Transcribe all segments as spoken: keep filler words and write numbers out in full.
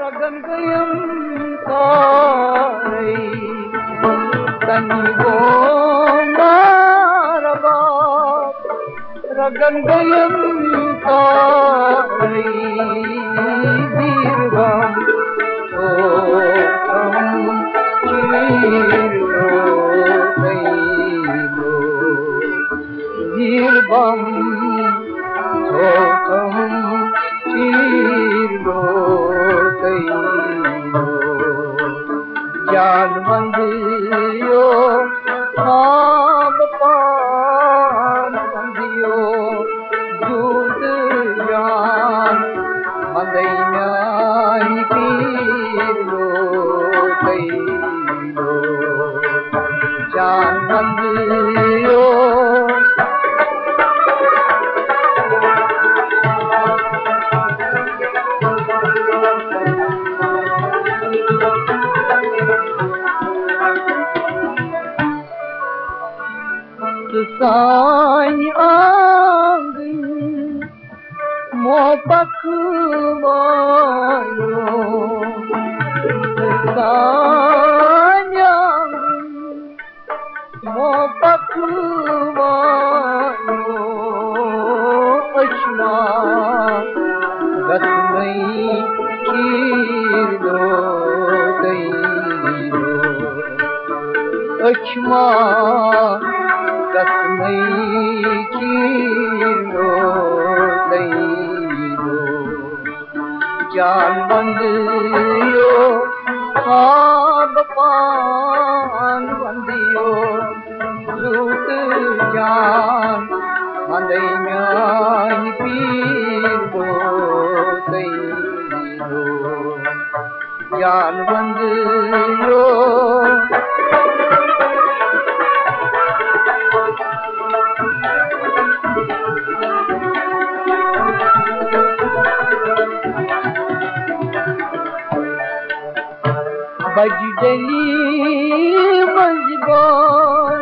रगन गयम तारे तनी वो मारवा रगन गयम तारे दीर्घम तो हम चीरो गईलो दीर्घम तो हम चीरो जान बंदियो खाब पान बंदियो दूध जान बंदैया पीरो कईलो जान बंदियो साईं आंगन मो पखवायो साईं आंगन मो पखवायो अशमा गतमई खीरो गईरो अशमा कसमई चीरो दईरो जान बंदियो खाब पान बंदियो सूत जान बंदैया पीरो दईरो जान बंदियो बजडली मजबान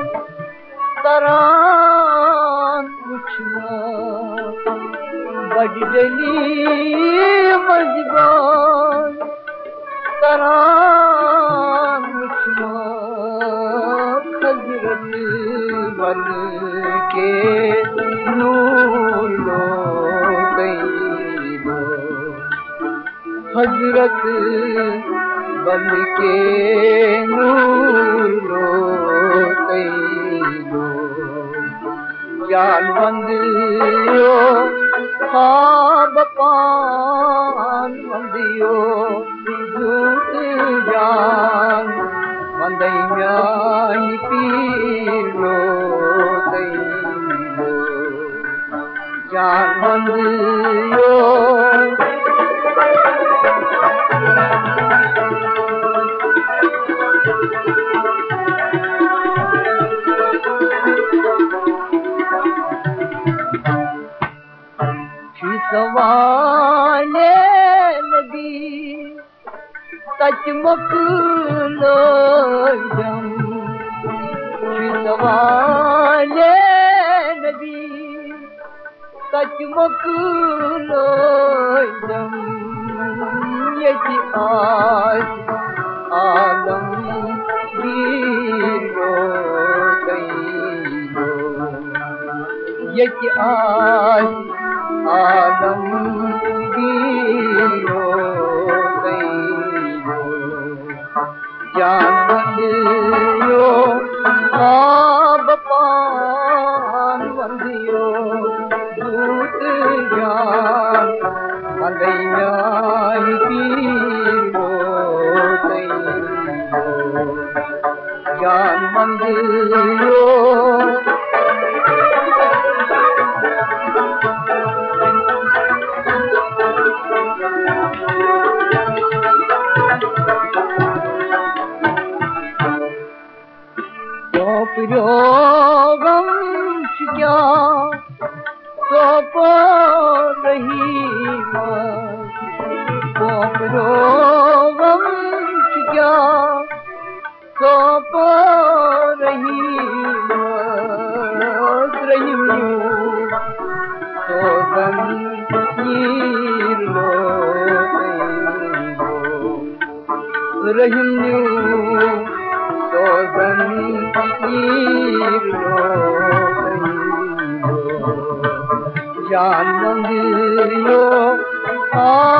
तरान उछना बजडली मजबान तरान उछना हजरत बन के नूर लो गईलो हजरत बन के नूर लो कईलो जान बंदियो खाब पान बंदियो दूत जान बंदैया पीरो कईलो जान बंदियो सवाले नदी सचमुच लो जम सवाले नदी सचमुच लो जम यही आज आलम दीरो कईलो यही आज आलम दीरो कईलो जान बंदियो खाब पान बंदियो दूत जान बंदैया पीरो कईलो जान बंदियो गम क्या सौंप रही गम क्या सौंप रही रही तो गम लो रहंदियूं तो ज़मीर रो रही हो जानंदियो आ